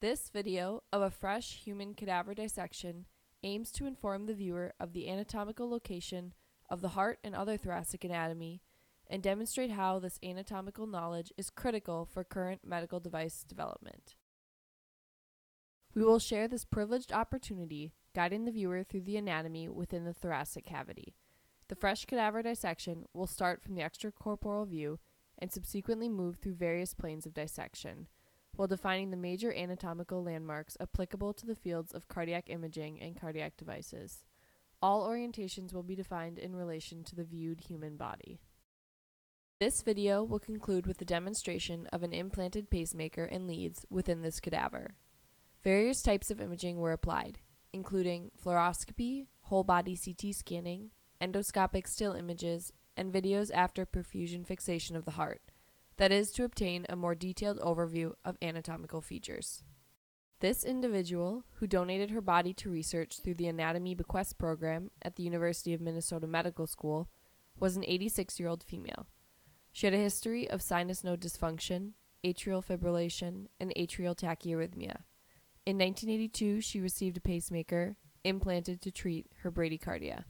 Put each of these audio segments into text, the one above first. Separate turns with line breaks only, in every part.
This video of a fresh human cadaver dissection aims to inform the viewer of the anatomical location of the heart and other thoracic anatomy and demonstrate how this anatomical knowledge is critical for current medical device development. We will share this privileged opportunity guiding the viewer through the anatomy within the thoracic cavity. The fresh cadaver dissection will start from the extracorporeal view and subsequently move through various planes of dissection, while defining the major anatomical landmarks applicable to the fields of cardiac imaging and cardiac devices. All orientations will be defined in relation to the viewed human body. This video will conclude with the demonstration of an implanted pacemaker and leads within this cadaver. Various types of imaging were applied, including fluoroscopy, whole-body CT scanning, endoscopic still images, and videos after perfusion fixation of the heart, that is, to obtain a more detailed overview of anatomical features. This individual, who donated her body to research through the Anatomy Bequest Program at the University of Minnesota Medical School, was an 86-year-old female. She had a history of sinus node dysfunction, atrial fibrillation, and atrial tachyarrhythmia. In 1982, she received a pacemaker implanted to treat her bradycardia.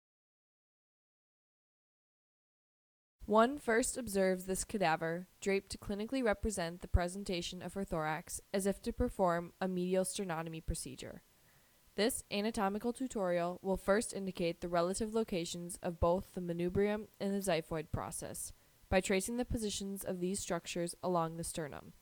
One first observes this cadaver draped to clinically represent the presentation of her thorax as if to perform a medial sternotomy procedure. This anatomical tutorial will first indicate the relative locations of both the manubrium and the xiphoid process by tracing the positions of these structures along the sternum.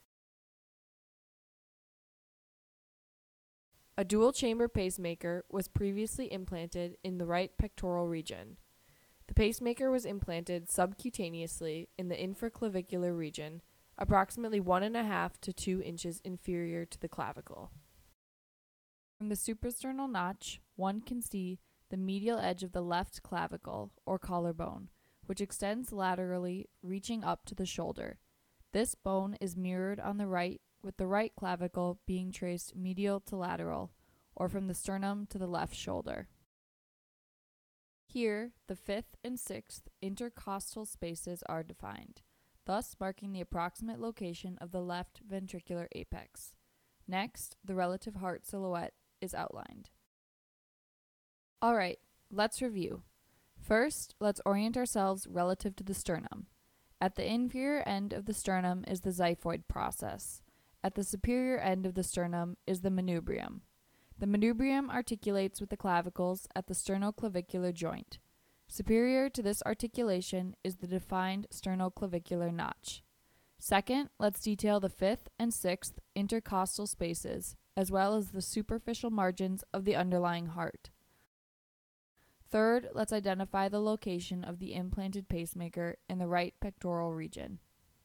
A dual-chamber pacemaker was previously implanted in the right pectoral region. The pacemaker was implanted subcutaneously in the infraclavicular region, approximately 1.5 to 2 inches inferior to the clavicle. From the suprasternal notch, one can see the medial edge of the left clavicle, or collarbone, which extends laterally, reaching up to the shoulder. This bone is mirrored on the right, with the right clavicle being traced medial to lateral, or from the sternum to the left shoulder. Here, the fifth and sixth intercostal spaces are defined, thus marking the approximate location of the left ventricular apex. Next, the relative heart silhouette is outlined. Alright, let's review. First, let's orient ourselves relative to the sternum. At the inferior end of the sternum is the xiphoid process. At the superior end of the sternum is the manubrium. The manubrium articulates with the clavicles at the sternoclavicular joint. Superior to this articulation is the defined sternoclavicular notch. Second, let's detail the fifth and sixth intercostal spaces, as well as the superficial margins of the underlying heart. Third, let's identify the location of the implanted pacemaker in the right pectoral region.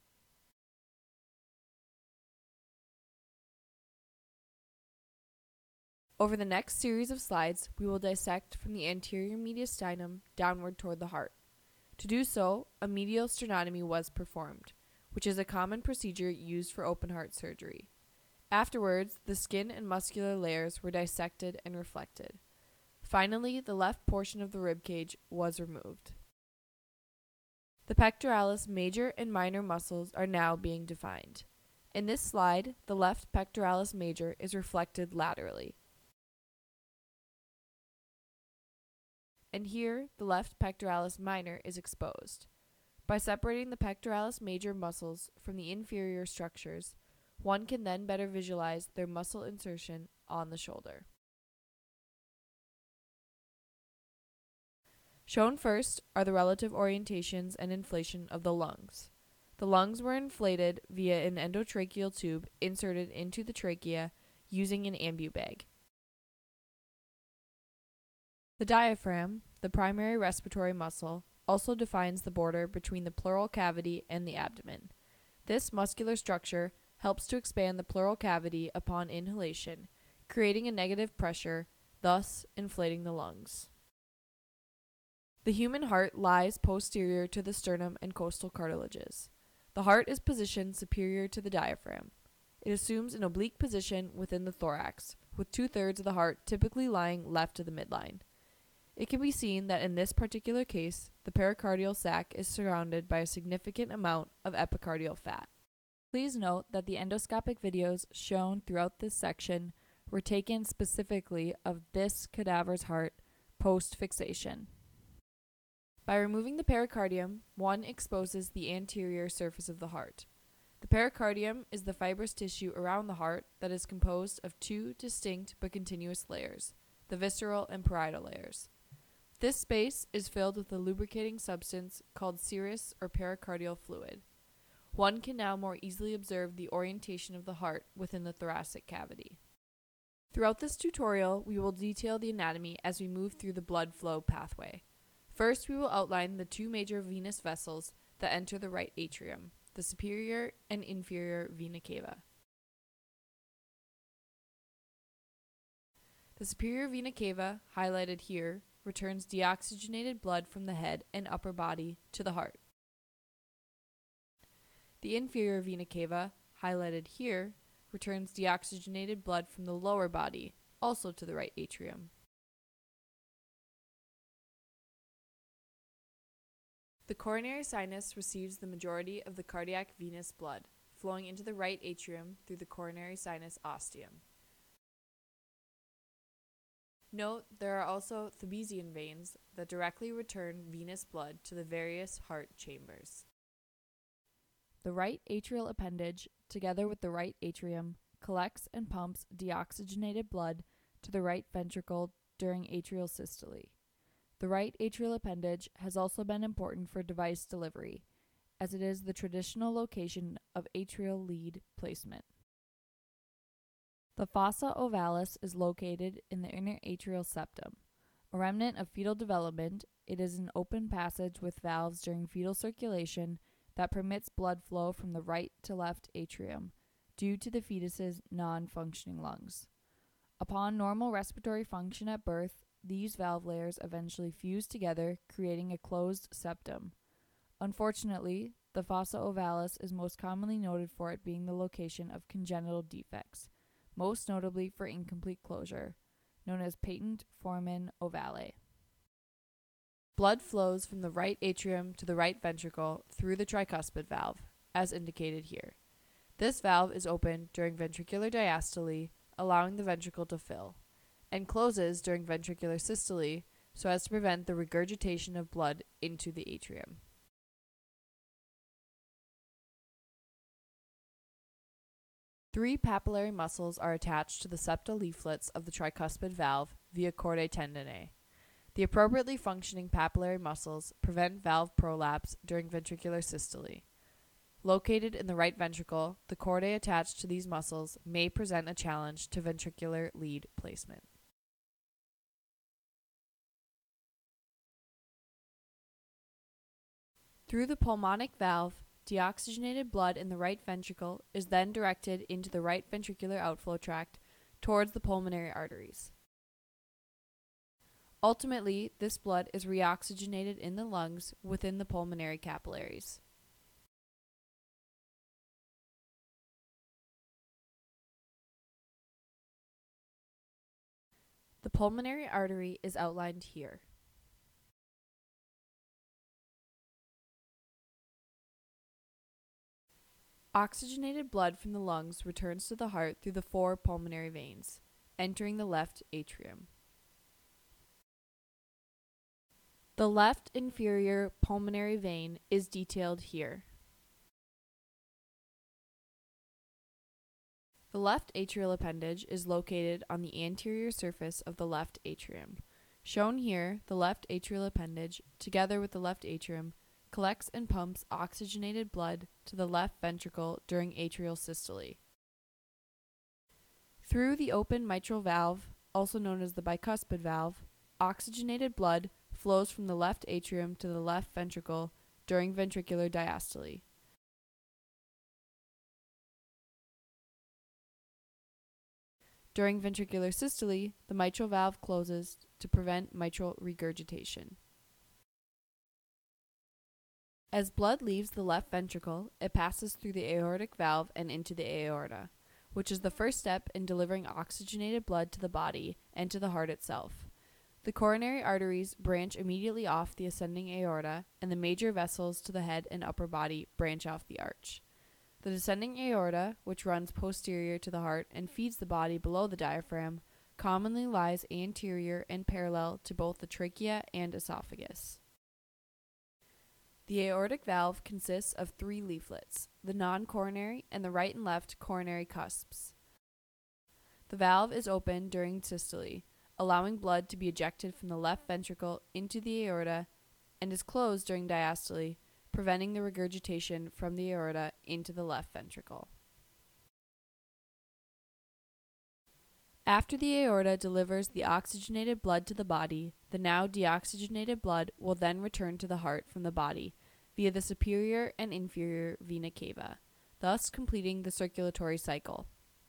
Over the next series of slides, we will dissect from the anterior mediastinum downward toward the heart. To do so, a medial sternotomy was performed, which is a common procedure used for open heart surgery. Afterwards, the skin and muscular layers were dissected and reflected. Finally, the left portion of the ribcage was removed. The pectoralis major and minor muscles are now being defined. In this slide, the left pectoralis major is reflected laterally. And here, the left pectoralis minor is exposed. By separating the pectoralis major muscles from the inferior structures, one can then better visualize their muscle insertion on the shoulder. Shown first are the relative orientations and inflation of the lungs. The lungs were inflated via an endotracheal tube inserted into the trachea using an ambu bag. The diaphragm, the primary respiratory muscle, also defines the border between the pleural cavity and the abdomen. This muscular structure helps to expand the pleural cavity upon inhalation, creating a negative pressure, thus inflating the lungs. The human heart lies posterior to the sternum and costal cartilages. The heart is positioned superior to the diaphragm. It assumes an oblique position within the thorax, with 2/3 of the heart typically lying left of the midline. It can be seen that in this particular case, the pericardial sac is surrounded by a significant amount of epicardial fat. Please note that the endoscopic videos shown throughout this section were taken specifically of this cadaver's heart post-fixation. By removing the pericardium, one exposes the anterior surface of the heart. The pericardium is the fibrous tissue around the heart that is composed of two distinct but continuous layers, the visceral and parietal layers. This space is filled with a lubricating substance called serous or pericardial fluid. One can now more easily observe the orientation of the heart within the thoracic cavity. Throughout this tutorial, we will detail the anatomy as we move through the blood flow pathway. First, we will outline the two major venous vessels that enter the right atrium, the superior and inferior vena cava. The superior vena cava, highlighted here, returns deoxygenated blood from the head and upper body to the heart. The inferior vena cava, highlighted here, returns deoxygenated blood from the lower body, also to the right atrium. The coronary sinus receives the majority of the cardiac venous blood, flowing into the right atrium through the coronary sinus ostium. Note there are also Thebesian veins that directly return venous blood to the various heart chambers. The right atrial appendage, together with the right atrium, collects and pumps deoxygenated blood to the right ventricle during atrial systole. The right atrial appendage has also been important for device delivery, as it is the traditional location of atrial lead placement. The fossa ovalis is located in the inner atrial septum. A remnant of fetal development, it is an open passage with valves during fetal circulation that permits blood flow from the right to left atrium due to the fetus's non-functioning lungs. Upon normal respiratory function at birth, these valve layers eventually fuse together, creating a closed septum. Unfortunately, the fossa ovalis is most commonly noted for it being the location of congenital defects, most notably for incomplete closure, known as patent foramen ovale. Blood flows from the right atrium to the right ventricle through the tricuspid valve, as indicated here. This valve is opened during ventricular diastole, allowing the ventricle to fill, and closes during ventricular systole so as to prevent the regurgitation of blood into the atrium. Three papillary muscles are attached to the septal leaflets of the tricuspid valve via chordae tendineae. The appropriately functioning papillary muscles prevent valve prolapse during ventricular systole. Located in the right ventricle, the chordae attached to these muscles may present a challenge to ventricular lead placement. Through the pulmonic valve, deoxygenated blood in the right ventricle is then directed into the right ventricular outflow tract towards the pulmonary arteries. Ultimately, this blood is reoxygenated in the lungs within the pulmonary capillaries. The pulmonary artery is outlined here. Oxygenated blood from the lungs returns to the heart through the four pulmonary veins, entering the left atrium. The left inferior pulmonary vein is detailed here. The left atrial appendage is located on the anterior surface of the left atrium. Shown here, the left atrial appendage, together with the left atrium, collects and pumps oxygenated blood to the left ventricle during atrial systole. Through the open mitral valve, also known as the bicuspid valve, oxygenated blood flows from the left atrium to the left ventricle during ventricular diastole. During ventricular systole, the mitral valve closes to prevent mitral regurgitation. As blood leaves the left ventricle, it passes through the aortic valve and into the aorta, which is the first step in delivering oxygenated blood to the body and to the heart itself. The coronary arteries branch immediately off the ascending aorta, and the major vessels to the head and upper body branch off the arch. The descending aorta, which runs posterior to the heart and feeds the body below the diaphragm, commonly lies anterior and parallel to both the trachea and esophagus. The aortic valve consists of 3 leaflets, the non-coronary and the right and left coronary cusps. The valve is open during systole, allowing blood to be ejected from the left ventricle into the aorta, and is closed during diastole, preventing the regurgitation from the aorta into the left ventricle. After the aorta delivers the oxygenated blood to the body, the now deoxygenated blood will then return to the heart from the body via the superior and inferior vena cava, thus completing the circulatory cycle.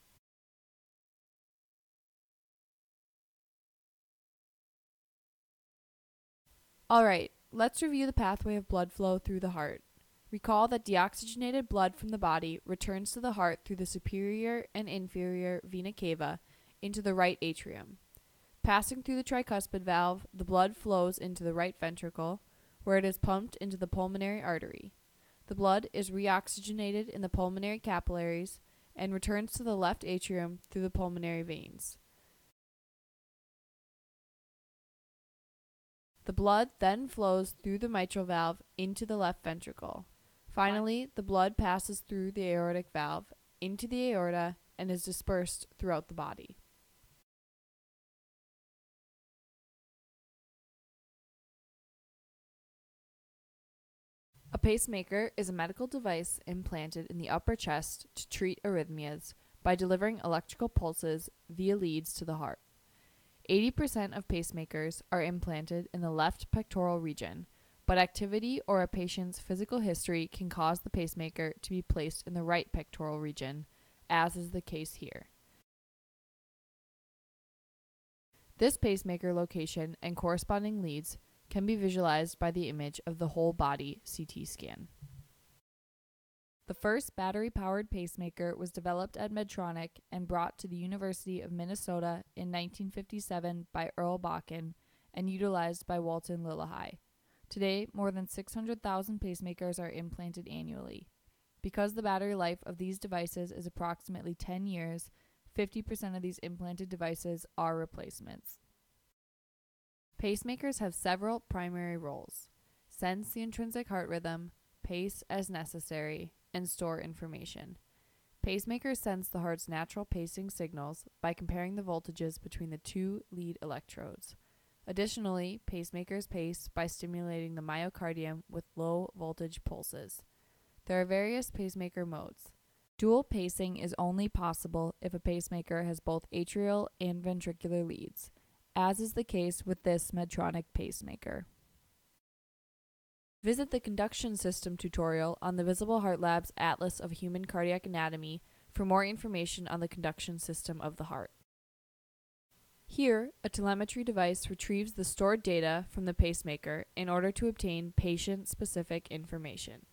Alright, let's review the pathway of blood flow through the heart. Recall that deoxygenated blood from the body returns to the heart through the superior and inferior vena cava into the right atrium. Passing through the tricuspid valve, the blood flows into the right ventricle, where it is pumped into the pulmonary artery. The blood is reoxygenated in the pulmonary capillaries and returns to the left atrium through the pulmonary veins. The blood then flows through the mitral valve into the left ventricle. Finally, the blood passes through the aortic valve into the aorta and is dispersed throughout the body. A pacemaker is a medical device implanted in the upper chest to treat arrhythmias by delivering electrical pulses via leads to the heart. 80% of pacemakers are implanted in the left pectoral region, but activity or a patient's physical history can cause the pacemaker to be placed in the right pectoral region, as is the case here. This pacemaker location and corresponding leads can be visualized by the image of the whole body CT scan. The first battery-powered pacemaker was developed at Medtronic and brought to the University of Minnesota in 1957 by Earl Bakken and utilized by Walton Lillehei. Today, more than 600,000 pacemakers are implanted annually. Because the battery life of these devices is approximately 10 years, 50% of these implanted devices are replacements. Pacemakers have several primary roles: sense the intrinsic heart rhythm, pace as necessary, and store information. Pacemakers sense the heart's natural pacing signals by comparing the voltages between the 2 lead electrodes. Additionally, pacemakers pace by stimulating the myocardium with low voltage pulses. There are various pacemaker modes. Dual pacing is only possible if a pacemaker has both atrial and ventricular leads, as is the case with this Medtronic pacemaker. Visit the conduction system tutorial on the Visible Heart Lab's Atlas of Human Cardiac Anatomy for more information on the conduction system of the heart. Here, a telemetry device retrieves the stored data from the pacemaker in order to obtain patient-specific information.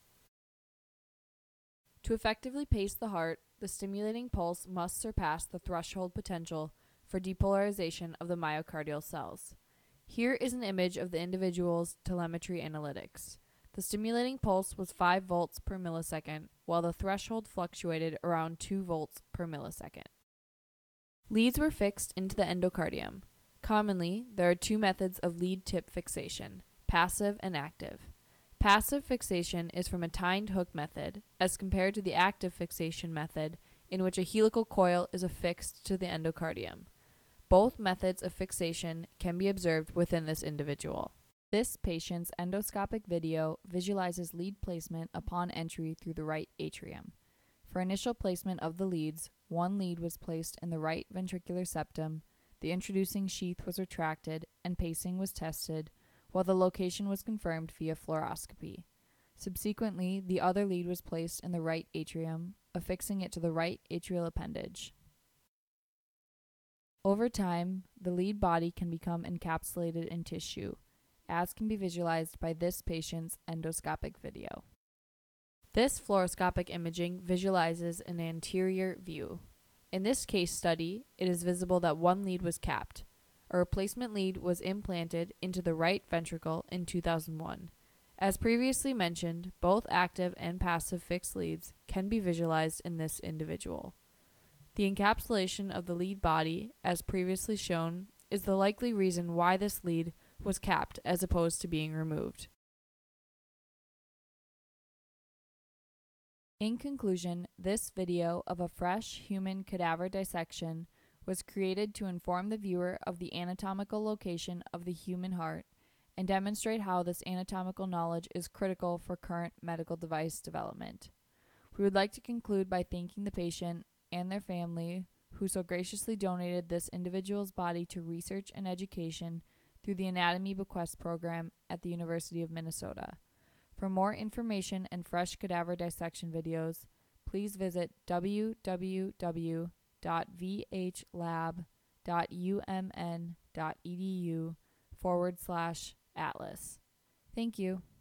To effectively pace the heart, the stimulating pulse must surpass the threshold potential for depolarization of the myocardial cells. Here is an image of the individual's telemetry analytics. The stimulating pulse was 5 volts per millisecond, while the threshold fluctuated around 2 volts per millisecond. Leads were fixed into the endocardium. Commonly, there are 2 methods of lead tip fixation: passive and active. Passive fixation is from a tined hook method, as compared to the active fixation method, in which a helical coil is affixed to the endocardium. Both methods of fixation can be observed within this individual. This patient's endoscopic video visualizes lead placement upon entry through the right atrium. For initial placement of the leads, 1 lead was placed in the right ventricular septum, the introducing sheath was retracted, and pacing was tested, while the location was confirmed via fluoroscopy. Subsequently, the other lead was placed in the right atrium, affixing it to the right atrial appendage. Over time, the lead body can become encapsulated in tissue, as can be visualized by this patient's endoscopic video. This fluoroscopic imaging visualizes an anterior view. In this case study, it is visible that 1 lead was capped. A replacement lead was implanted into the right ventricle in 2001. As previously mentioned, both active and passive fixed leads can be visualized in this individual. The encapsulation of the lead body, as previously shown, is the likely reason why this lead was capped as opposed to being removed. In conclusion, this video of a fresh human cadaver dissection was created to inform the viewer of the anatomical location of the human heart and demonstrate how this anatomical knowledge is critical for current medical device development. We would like to conclude by thanking the patient and their family who so graciously donated this individual's body to research and education through the Anatomy Bequest Program at the University of Minnesota. For more information and fresh cadaver dissection videos, please visit www.vhlab.umn.edu/atlas. Thank you.